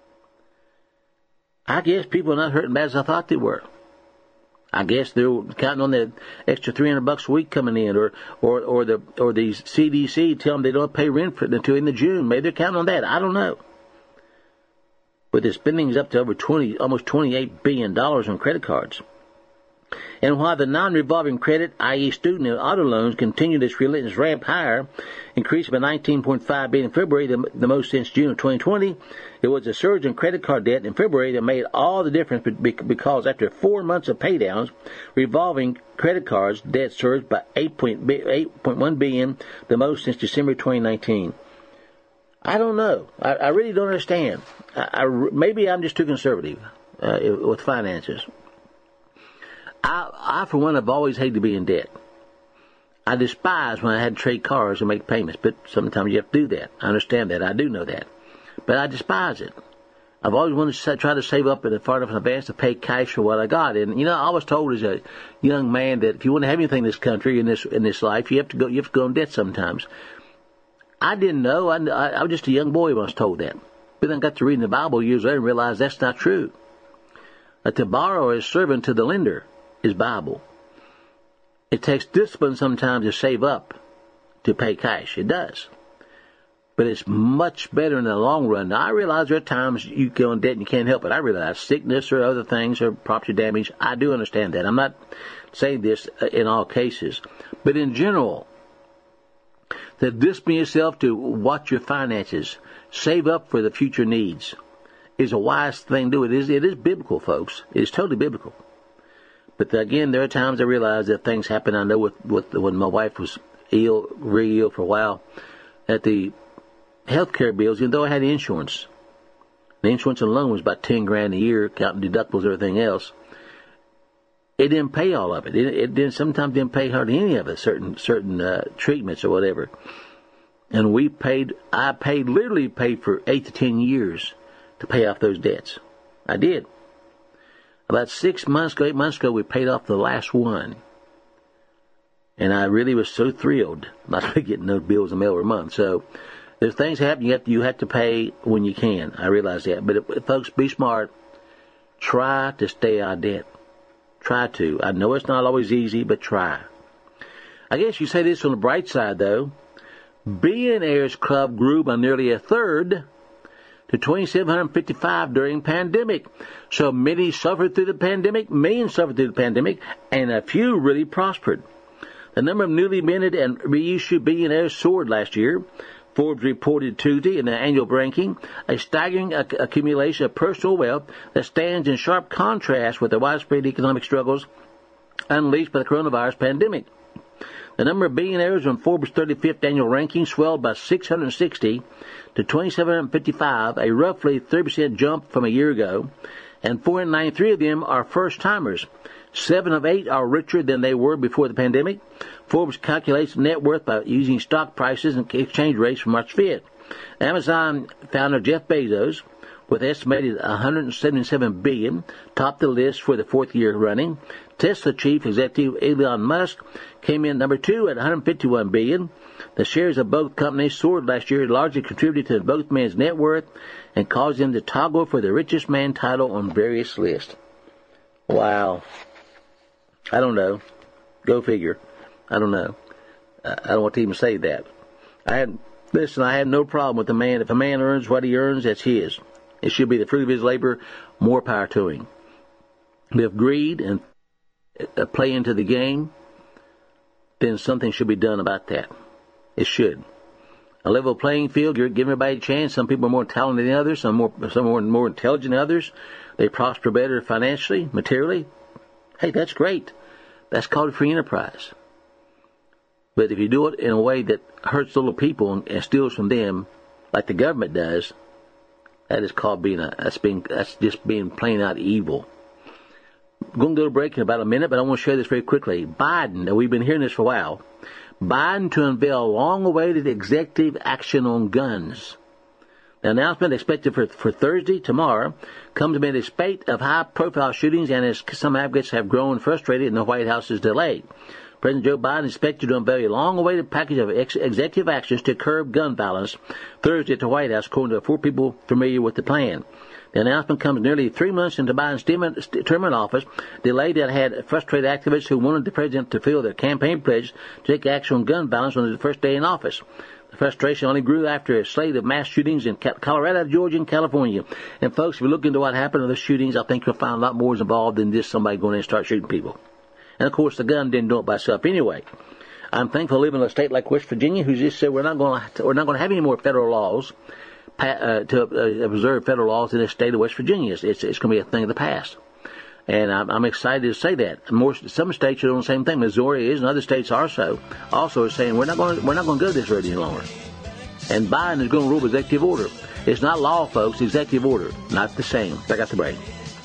Speaker 1: I guess people are not hurting bad as I thought they were. I guess they're counting on the extra three hundred bucks a week coming in, or or or the or the C D C tell them they don't pay rent for it until in the June. Maybe they're counting on that. I don't know. But the spending is up to over twenty, almost twenty-eight billion dollars on credit cards. And while the non-revolving credit, that is, student and auto loans, continued its relentless ramp higher, increased by nineteen point five billion dollars in February, the, the most since June of twenty twenty, it was a surge in credit card debt in February that made all the difference because after four months of paydowns, revolving credit cards debt surged by eight point one billion dollars, the most since December twenty nineteen. I don't know. I, I really don't understand. I, I, maybe I'm just too conservative uh, with finances. I, I, for one, have always hated to be in debt. I despise when I had to trade cars and make payments, but sometimes you have to do that. I understand that. I do know that. But I despise it. I've always wanted to try to save up in far enough in advance to pay cash for what I got. And, you know, I was told as a young man that if you want to have anything in this country, in this in this life, you have to go you have to go in debt sometimes. I didn't know. I, I, I was just a young boy when I was told that. But then I got to reading the Bible years later and realized that's not true. That to borrow is servant to the lender is Bible. It takes discipline sometimes to save up to pay cash. It does. But it's much better in the long run. Now, I realize there are times you go in debt and you can't help it. I realize sickness or other things or property damage. I do understand that. I'm not saying this in all cases. But in general, to discipline yourself to watch your finances, save up for the future needs, is a wise thing to do. It is, it is biblical, folks. It is totally biblical. But again, there are times I realize that things happen. I know with, with when my wife was ill, really ill for a while, that the health care bills, even though I had insurance, the insurance alone was about ten grand a year, counting deductibles and everything else. It didn't pay all of it. It, it didn't sometimes didn't pay hardly any of it, certain certain uh, treatments or whatever. And we paid. I paid literally paid for eight to ten years to pay off those debts. I did. About six months ago, eight months ago, we paid off the last one. And I really was so thrilled not getting those bills in the mail every month. So there's things happen you have to, you have to pay when you can. I realize that. But if, folks, be smart. Try to stay out of debt. Try to. I know it's not always easy, but try. I guess you say this on the bright side, though. Billionaires Club grew by nearly a third to two thousand seven hundred fifty-five during pandemic. So many suffered through the pandemic, millions suffered through the pandemic, and a few really prospered. The number of newly minted and reissued billionaires soared last year. Forbes reported Tuesday in the annual ranking a staggering ac- accumulation of personal wealth that stands in sharp contrast with the widespread economic struggles unleashed by the coronavirus pandemic. The number of billionaires on Forbes' thirty-fifth annual ranking swelled by six hundred sixty to two thousand seven hundred fifty-five, a roughly thirty percent jump from a year ago, and four hundred ninety-three of them are first-timers. Seven of eight are richer than they were before the pandemic. Forbes calculates net worth by using stock prices and exchange rates from March fifth. Amazon founder Jeff Bezos, with estimated one hundred seventy-seven billion dollars, topped the list for the fourth year running. Tesla chief executive Elon Musk came in number two at one hundred fifty-one billion dollars. The shares of both companies soared last year, largely contributed to both men's net worth and caused them to toggle for the richest man title on various lists. Wow. I don't know. Go figure. I don't know. I don't want to even say that. I had listen. I have no problem with the man. If a man earns what he earns, that's his. It should be the fruit of his labor. More power to him. But if greed and uh, play into the game, then something should be done about that. It should. A level playing field. You're giving everybody a chance. Some people are more talented than others. Some more. Some are more intelligent than others. They prosper better financially, materially. Hey, that's great. That's called free enterprise. But if you do it in a way that hurts little people and steals from them, like the government does, that is called being a, that's being, that's just being plain out evil. I'm going to go to break in about a minute, but I want to share this very quickly. Biden, we've been hearing this for a while, Biden to unveil long-awaited executive action on guns. The announcement expected for, for Thursday, tomorrow, comes amid a spate of high-profile shootings and as some advocates have grown frustrated in the White House's delay. President Joe Biden is expected to unveil a long-awaited package of ex- executive actions to curb gun violence Thursday at the White House, according to four people familiar with the plan. The announcement comes nearly three months into Biden's term in office, delay that had frustrated activists who wanted the president to fulfill their campaign pledge to take action on gun violence on his first day in office. The frustration only grew after a slate of mass shootings in Colorado, Georgia, and California. And folks, if you look into what happened to those shootings, I think you'll find a lot more is involved than just somebody going in and start shooting people. And of course, the gun didn't do it by itself anyway. I'm thankful to live in a state like West Virginia, who just said we're not going to we're not going to have any more federal laws uh, to uh, observe federal laws in the state of West Virginia. It's it's, it's going to be a thing of the past. And I'm, I'm excited to say that. More, some states are doing the same thing. Missouri is, and other states are so. Also, are saying we're not going to, we're not going to go this road any longer. And Biden is going to rule with executive order. It's not law, folks. Executive order, not the same. I got the break.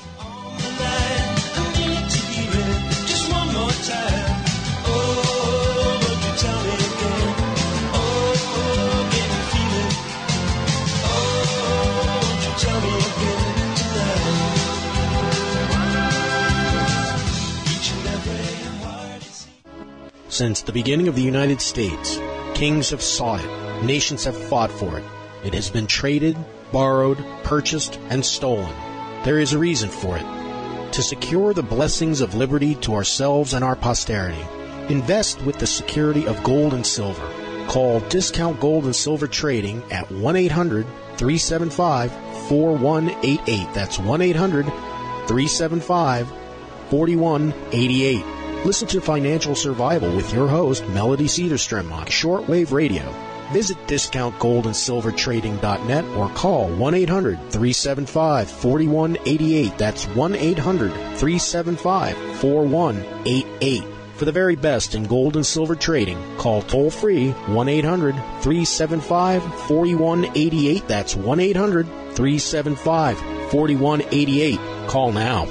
Speaker 3: Since the beginning of the United States, kings have sought it, nations have fought for it. It has been traded, borrowed, purchased, and stolen. There is a reason for it. To secure the blessings of liberty to ourselves and our posterity, invest with the security of gold and silver. Call Discount Gold and Silver Trading at one eight hundred, three seven five, four one eight eight. That's one eight hundred, three seven five, four one eight eight. Listen to Financial Survival with your host, Melody Cedarstrom, on shortwave radio. Visit discount gold and silver trading dot net or call one eight hundred, three seven five, four one eight eight. That's one eight hundred, three seven five, four one eight eight. For the very best in gold and silver trading, call toll-free one eight hundred, three seven five, four one eight eight. That's one eight hundred, three seven five, four one eight eight. Call now.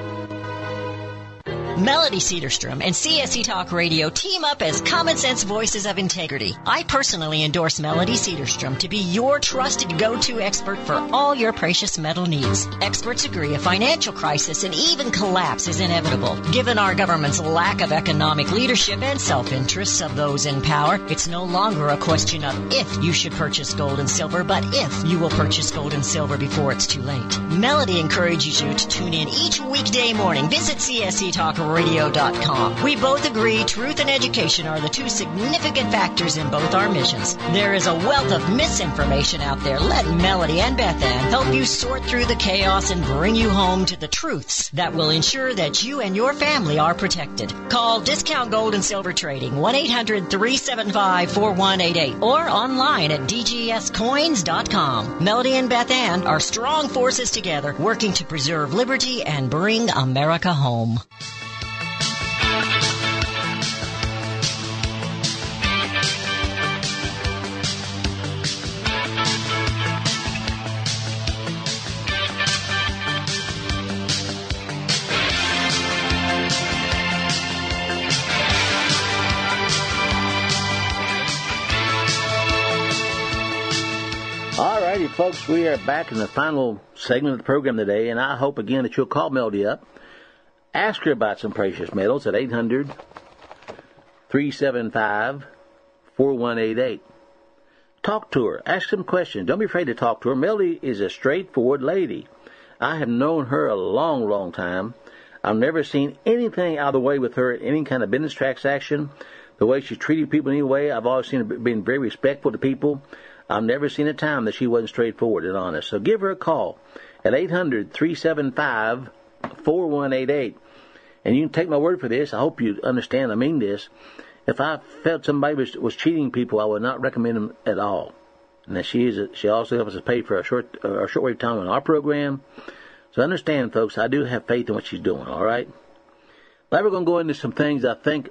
Speaker 4: Melody Cedarstrom and C S E Talk Radio team up as Common Sense Voices of Integrity. I personally endorse Melody Cedarstrom to be your trusted go-to expert for all your precious metal needs. Experts agree a financial crisis and even collapse is inevitable. Given our government's lack of economic leadership and self-interests of those in power, it's no longer a question of if you should purchase gold and silver, but if you will purchase gold and silver before it's too late. Melody encourages you to tune in each weekday morning. Visit C S E Talk radio dot com. We both agree truth and education are the two significant factors in both our missions. There is a wealth of misinformation out there. Let Melody and Beth Ann help you sort through the chaos and bring you home to the truths that will ensure that you and your family are protected. Call Discount Gold and Silver Trading, one eight hundred three seven five four one eight eight, or online at d g s coins dot com. Melody and Beth Ann are strong forces together, working to preserve liberty and bring America home.
Speaker 1: Alrighty, folks, we are back in the final segment of the program today, and I hope again that you'll call Melody up, ask her about some precious metals at eight hundred three seven five four one eight eight. Talk to her, ask some questions. Don't be afraid to talk to her. Melody is a straightforward lady. I have known her a long, long time. I've never seen anything out of the way with her in any kind of business transaction. The way she's treated people anyway, I've always seen her being very respectful to people. I've never seen a time that she wasn't straightforward and honest. So give her a call at eight hundred three seven five four one eight eight. And you can take my word for this. I hope you understand I mean this. If I felt somebody was, was cheating people, I would not recommend them at all. And she is a, she also helps us pay for our short uh, our shortwave time on our program. So understand, folks, I do have faith in what she's doing, all right? Now we're going to go into some things I think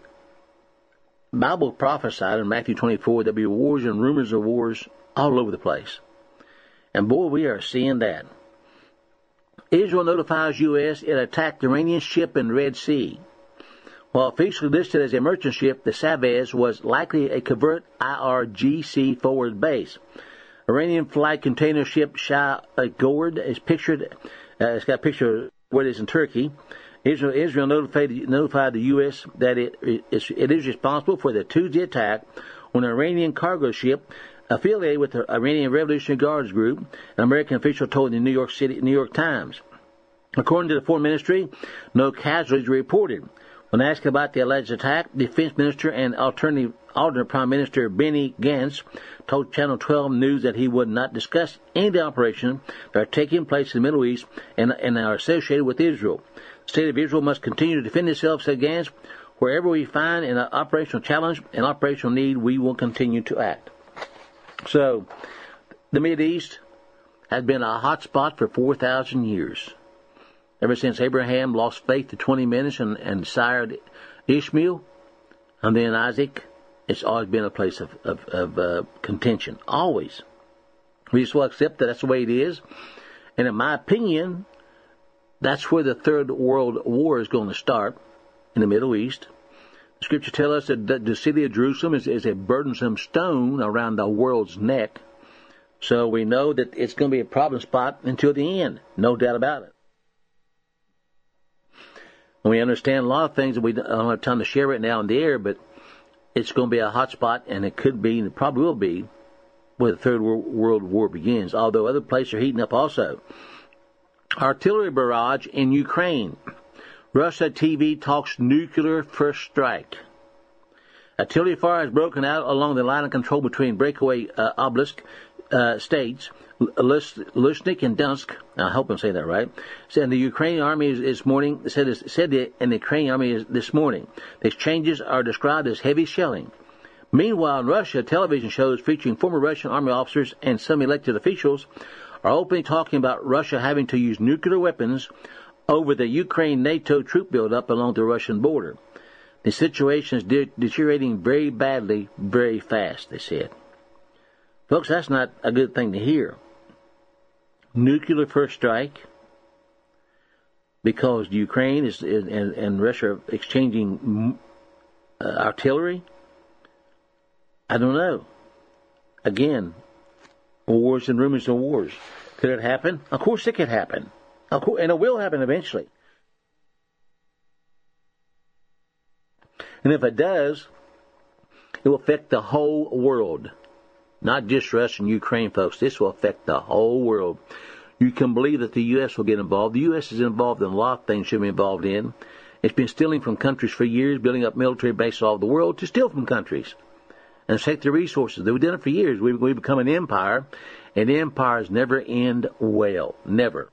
Speaker 1: Bible prophesied in Matthew twenty-four. There'll be wars and rumors of wars all over the place. And boy, we are seeing that. Israel notifies U S it attacked Iranian ship in the Red Sea. While officially listed as a merchant ship, the Savez was likely a covert I R G C forward base. Iranian flight container ship Shah Gord is pictured, uh, it's got a picture of where it is in Turkey. Israel, Israel notified, notified the U S that it, it, it is responsible for the Tuesday attack on an Iranian cargo ship affiliated with the Iranian Revolutionary Guards Group, an American official told the New York City New York Times. According to the Foreign Ministry, no casualties were reported. When asked about the alleged attack, Defense Minister and alternative alternate Prime Minister Benny Gantz told Channel twelve News that he would not discuss any of the operations that are taking place in the Middle East and, and are associated with Israel. The state of Israel must continue to defend itself, said Gantz. Wherever we find an operational challenge and operational need, we will continue to act. So, the Mideast has been a hot spot for four thousand years. Ever since Abraham lost faith to twenty minutes and, and sired Ishmael, and then Isaac, it's always been a place of, of, of uh, contention. Always. We just will accept that that's the way it is. And in my opinion, that's where the Third World War is going to start, in the Middle East. The Scripture tells us that the city of Jerusalem is, is a burdensome stone around the world's neck. So we know that it's going to be a problem spot until the end. No doubt about it. And we understand a lot of things that we don't have time to share right now in the air, but it's going to be a hot spot, and it could be, and it probably will be, where the Third World War begins, although other places are heating up also. Artillery barrage in Ukraine. Russia T V talks nuclear first strike. Artillery fire has broken out along the line of control between breakaway uh, Oblast uh, states, Lushnik and Donetsk. I hope I'm saying that right. Said the Ukrainian army is this morning. Said said the, and the Ukrainian army is this morning. The exchanges are described as heavy shelling. Meanwhile, in Russia, television shows featuring former Russian army officers and some elected officials are openly talking about Russia having to use nuclear weapons over the Ukraine NATO troop buildup along the Russian border. The situation is de- deteriorating very badly, very fast, they said. Folks, that's not a good thing to hear. Nuclear first strike, because Ukraine is, is and, and Russia are exchanging uh, artillery. I don't know. Again, wars and rumors of wars. Could it happen? Of course it could happen. Of course, and it will happen eventually. And if it does, it will affect the whole world. Not just Russia and Ukraine, folks. This will affect the whole world. You can believe that the U S will get involved. The U S is involved in a lot of things should be involved in. It's been stealing from countries for years, building up military bases all over the world to steal from countries and take their resources. They've done it for years. We've, we've become an empire, and empires never end well. Never.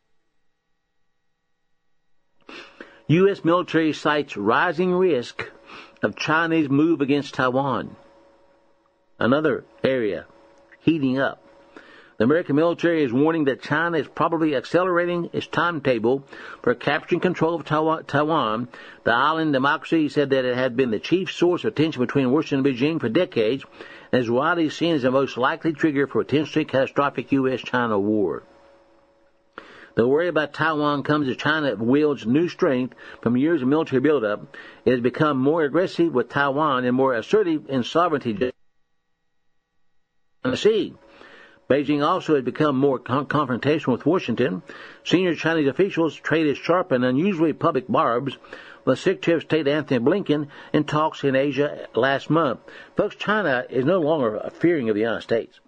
Speaker 1: U S military cites rising risk of Chinese move against Taiwan. Another area heating up. The American military is warning that China is probably accelerating its timetable for capturing control of Taiwan. The island democracy said that it had been the chief source of tension between Washington and Beijing for decades and is widely seen as the most likely trigger for a potentially catastrophic U S China war. The worry about Taiwan comes as China wields new strength from years of military buildup. It has become more aggressive with Taiwan and more assertive in sovereignty on the sea. Beijing also has become more con- confrontational with Washington. Senior Chinese officials traded sharp and unusually public barbs with Secretary of State Anthony Blinken in talks in Asia last month. Folks, China is no longer fearing of the United States.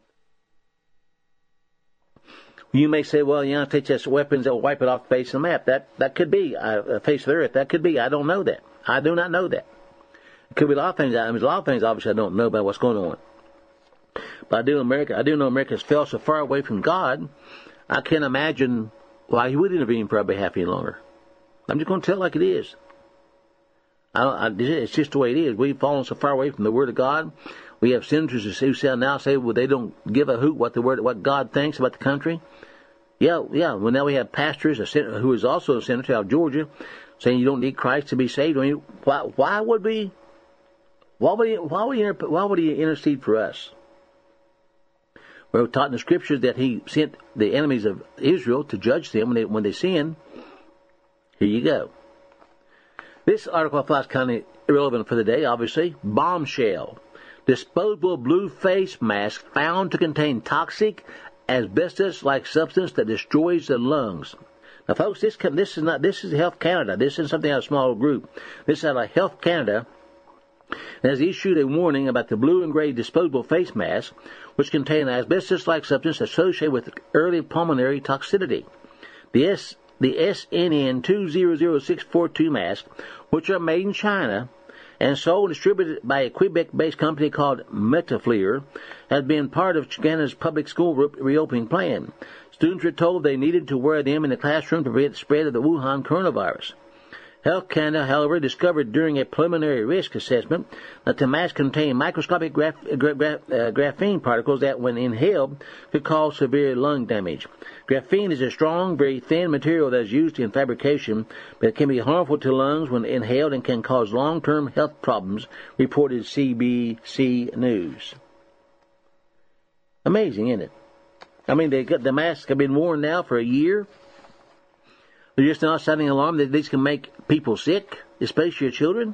Speaker 1: You may say, well, the United States has weapons that will wipe it off the face of the map. That that could be, uh, the face of the earth. That could be. I don't know that. I do not know that. It could be a lot of things. I mean, a lot of things, obviously, I don't know about what's going on. But I do, America, I do know America's fell so far away from God, I can't imagine why he would intervene for our behalf any longer. I'm just going to tell it like it is. I don't, I, it's just the way it is. We've fallen so far away from the Word of God. We have senators who say now say, well, they don't give a hoot what the Word, what God thinks about the country. Yeah, yeah. Well, now we have pastors, a senator, who is also a senator out of Georgia, saying you don't need Christ to be saved. I mean, why, why would we? Why would he? Why would he? Why would he intercede for us? We're taught in the Scriptures that he sent the enemies of Israel to judge them when they, when they sin. Here you go. This article I thought is kind of irrelevant for the day, obviously. Bombshell. Disposable blue face mask found to contain toxic asbestos-like substance that destroys the lungs. Now, folks, this can, this is not this is Health Canada. This isn't something out of a small group. This is out of Health Canada. Has issued a warning about the blue and gray disposable face mask, which contain asbestos-like substance associated with early pulmonary toxicity. The S, the S N N two zero zero six four two masks, which are made in China and sold and distributed by a Quebec-based company called Metafleer, has been part of Canada's public school re- reopening plan. Students were told they needed to wear them in the classroom to prevent the spread of the Wuhan coronavirus. Health Canada, however, discovered during a preliminary risk assessment that the mask contained microscopic graph, gra, gra, uh, graphene particles that, when inhaled, could cause severe lung damage. Graphene is a strong, very thin material that is used in fabrication, but it can be harmful to lungs when inhaled and can cause long-term health problems, reported C B C News. Amazing, isn't it? I mean, they got, the masks have been worn now for a year. They're just not sounding alarm that these can make people sick, especially your children.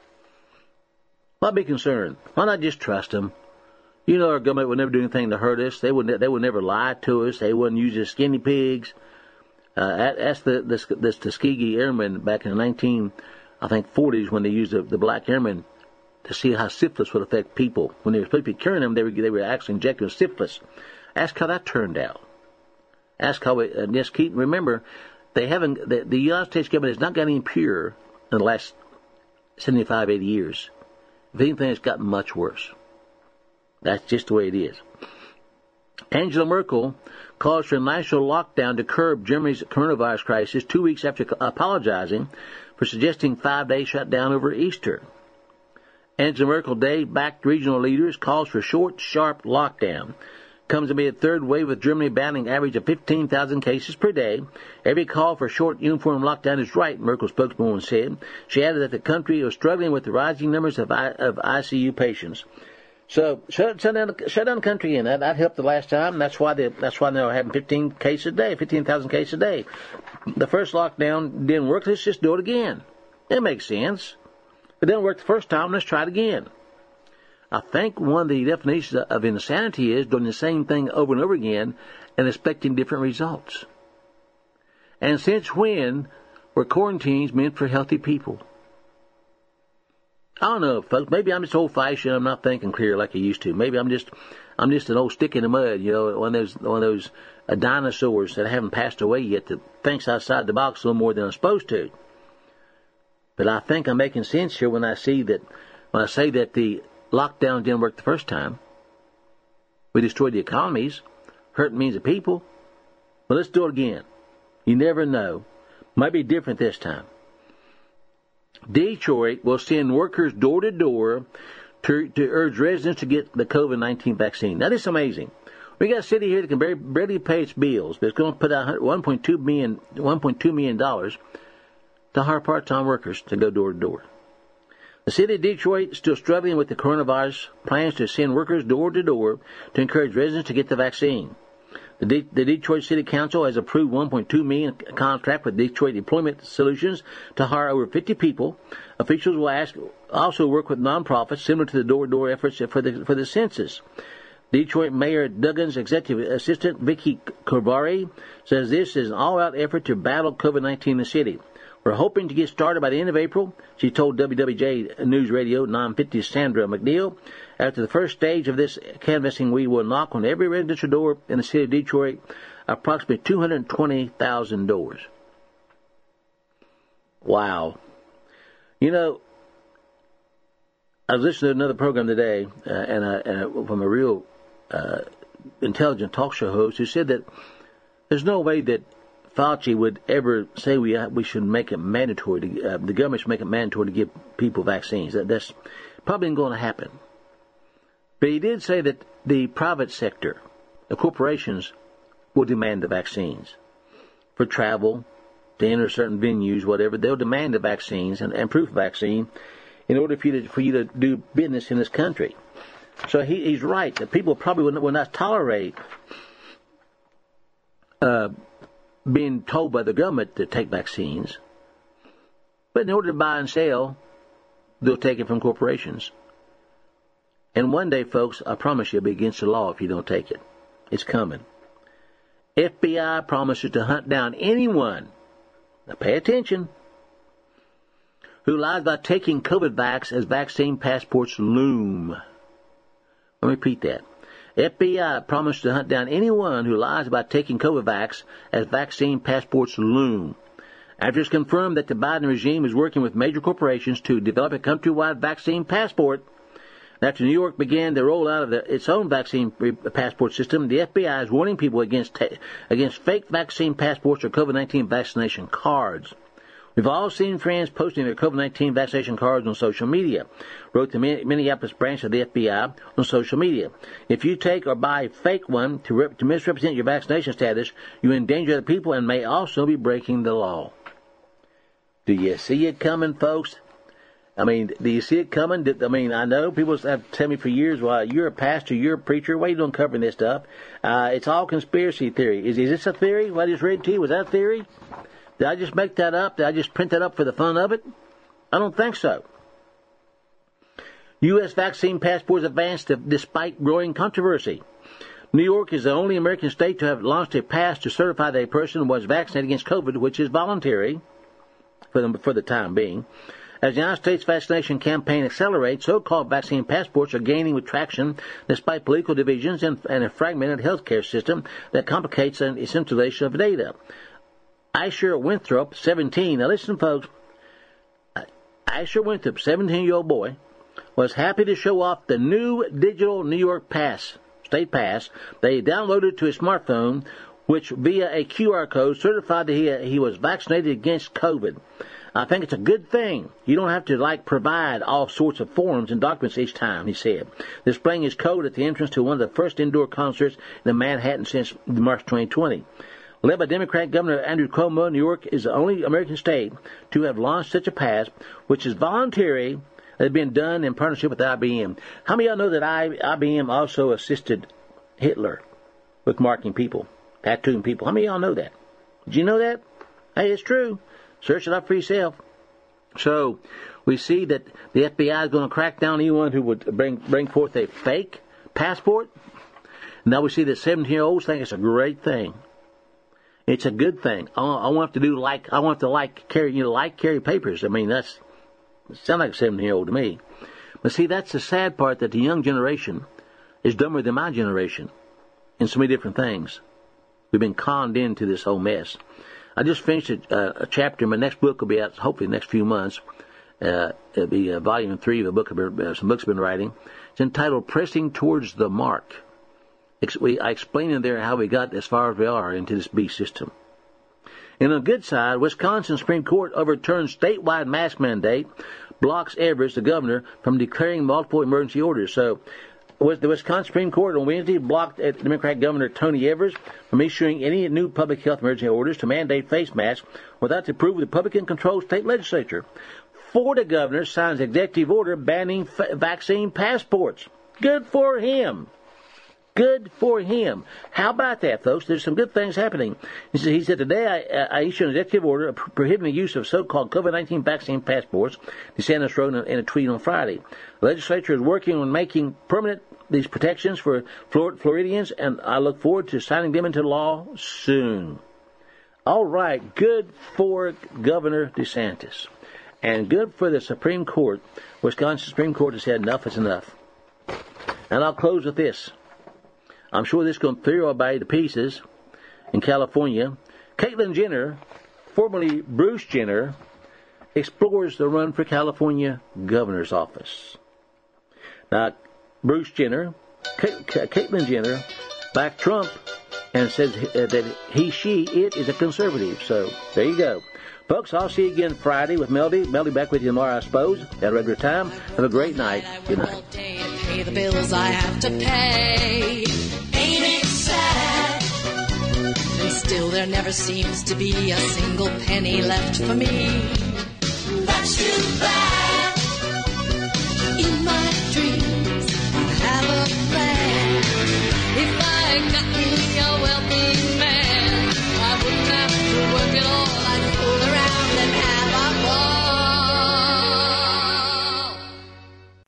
Speaker 1: Why be concerned? Why not just trust them? You know our government would never do anything to hurt us. They would ne- they would never lie to us. They wouldn't use us skinny pigs. Uh, that's the this, this Tuskegee Airmen back in the nineteen, I think, forties when they used the, the black airmen to see how syphilis would affect people. When they were supposed to be curing them, they were they were actually injecting syphilis. Ask how that turned out. Ask how it. Uh, just keep remember. They haven't, the, the United States government has not gotten any purer in the last seventy-five, eighty years. If anything, it's gotten much worse. That's just the way it is. Angela Merkel calls for a national lockdown to curb Germany's coronavirus crisis two weeks after apologizing for suggesting five-day shutdown over Easter. Angela Merkel, Day-backed regional leaders, calls for a short, sharp lockdown. Comes amid a third wave with Germany battling an average of fifteen thousand cases per day. Every call for a short, uniform lockdown is right, Merkel's spokeswoman said. She added that the country was struggling with the rising numbers of, I, of I C U patients. So shut, shut, down, shut down the country in. That, that helped the last time. That's why they, that's why they're having fifteen cases a day, fifteen thousand cases a day. The first lockdown didn't work. Let's just do it again. It makes sense. If it didn't work the first time, let's try it again. I think one of the definitions of insanity is doing the same thing over and over again and expecting different results. And since when were quarantines meant for healthy people? I don't know, folks. Maybe I'm just old-fashioned. I'm not thinking clear like I used to. Maybe I'm just, I'm just an old stick in the mud. You know, one of those, one of those uh, dinosaurs that haven't passed away yet that thinks outside the box a little more than I'm supposed to. But I think I'm making sense here when I see that, when I say that the lockdown didn't work the first time. We destroyed the economies, hurt millions of people. But let's do it again. You never know. Might be different this time. Detroit will send workers door to door to, to urge residents to get the COVID nineteen vaccine. Now, this is amazing. We got a city here that can barely, barely pay its bills, but it's going to put out one point two million dollars to hire part-time workers to go door to door. The city of Detroit is still struggling with the coronavirus, plans to send workers door to door to encourage residents to get the vaccine. The, De- the Detroit City Council has approved one point two million dollars contract with Detroit Employment Solutions to hire over fifty people. Officials will ask, also work with nonprofits similar to the door-to-door efforts for the for the census. Detroit Mayor Duggan's executive assistant, Vicky Kovari, says this is an all-out effort to battle COVID nineteen in the city. We're hoping to get started by the end of April, she told W W J News Radio nine fifty's Sandra McNeil. After the first stage of this canvassing, we will knock on every residential door in the city of Detroit, approximately two hundred twenty thousand doors. Wow. You know, I was listening to another program today, uh, and, uh, and uh, from a real uh, intelligent talk show host who said that there's no way that Fauci would ever say we uh, we should make it mandatory to uh, the government should make it mandatory to give people vaccines. That that's probably not going to happen. But he did say that the private sector, the corporations, will demand the vaccines for travel, to enter certain venues, whatever. They'll demand the vaccines and, and proof of vaccine in order for you to for you to do business in this country. So he, he's right that people probably will not, will not tolerate Uh, being told by the government to take vaccines. But in order to buy and sell, they'll take it from corporations. And one day, folks, I promise you, it'll be against the law if you don't take it. It's coming. F B I promises to hunt down anyone, now pay attention, who lies about taking COVID vax as vaccine passports loom. Let me repeat that. F B I promised to hunt down anyone who lies about taking COVID-vax as vaccine passports loom. After it's confirmed that the Biden regime is working with major corporations to develop a countrywide vaccine passport, after New York began the rollout of the, its own vaccine passport system, the F B I is warning people against ta- against fake vaccine passports or COVID nineteen vaccination cards. We've all seen friends posting their COVID nineteen vaccination cards on social media, wrote the Minneapolis branch of the F B I on social media. If you take or buy a fake one to, rep- to misrepresent your vaccination status, you endanger other people and may also be breaking the law. Do you see it coming, folks? I mean, do you see it coming? I mean, I know people have told me for years, well, you're a pastor, you're a preacher, why are you doing covering this stuff? Uh, it's all conspiracy theory. Is, is this a theory? What I just read to you, was that a theory? Did I just make that up? Did I just print that up for the fun of it? I don't think so. U S vaccine passports advanced despite growing controversy. New York is the only American state to have launched a pass to certify that a person was vaccinated against COVID, which is voluntary for the, for the time being. As the United States vaccination campaign accelerates, so-called vaccine passports are gaining with traction despite political divisions and, and a fragmented healthcare system that complicates the assimilation of data. Asher Winthrop, seventeen. Now listen, folks. Asher Winthrop, seventeen-year-old boy, was happy to show off the new digital New York Pass, State Pass, that he downloaded to his smartphone, which via a Q R code certified that he, he was vaccinated against COVID. I think it's a good thing. You don't have to, like, provide all sorts of forms and documents each time, he said, displaying his code at the entrance to one of the first indoor concerts in Manhattan since March twenty twenty. Led by Democrat Governor Andrew Cuomo, New York is the only American state to have launched such a pass, which is voluntary, that has been done in partnership with I B M. How many of y'all know that I B M also assisted Hitler with marking people, tattooing people? How many of y'all know that? Did you know that? Hey, it's true. Search it up for yourself. So we see that the F B I is going to crack down anyone who would bring bring forth a fake passport. Now we see that seventeen-year-olds think it's a great thing. It's a good thing. I, I want to do like I want to like carry you know like carry papers. I mean that's sound like a seventeen-year-old to me. But see, that's the sad part, that the young generation is dumber than my generation in so many different things. We've been conned into this whole mess. I just finished a, uh, a chapter. My next book will be out hopefully the next few months Uh, it'll be uh, volume three of a book, uh, some books I've been writing. It's entitled Pressing Towards the Mark. Ex- we, I explain in there how we got as far as we are into this beast system. And on the good side, Wisconsin Supreme Court overturns statewide mask mandate, blocks Evers, the governor, from declaring multiple emergency orders. So was the Wisconsin Supreme Court on Wednesday blocked Democratic Governor Tony Evers from issuing any new public health emergency orders to mandate face masks without the approval of the Republican-controlled state legislature. Florida governor signs executive order banning f- vaccine passports. Good for him. Good for him. How about that, folks? There's some good things happening. He said, he said today I, I issued an executive order prohibiting the use of so-called COVID nineteen vaccine passports, DeSantis wrote in a, in a tweet on Friday. The legislature is working on making permanent these protections for Flor- Floridians, and I look forward to signing them into law soon. All right, good for Governor DeSantis. And good for the Supreme Court. Wisconsin Supreme Court has said enough is enough. And I'll close with this. I'm sure this is going to throw everybody to pieces in California. Caitlyn Jenner, formerly Bruce Jenner, explores the run for California governor's office. Now, Bruce Jenner, Caitlyn Jenner, backed Trump and says that he, she, it is a conservative. So there you go. Folks, I'll see you again Friday with Melody. Melody back with you tomorrow, I suppose, at a regular time. Have a great night. Good night.
Speaker 5: Pay the bills I have to pay. Ain't it sad? And still there never seems to be a single penny left for me. That's too bad. In my dreams, I have a plan. If I got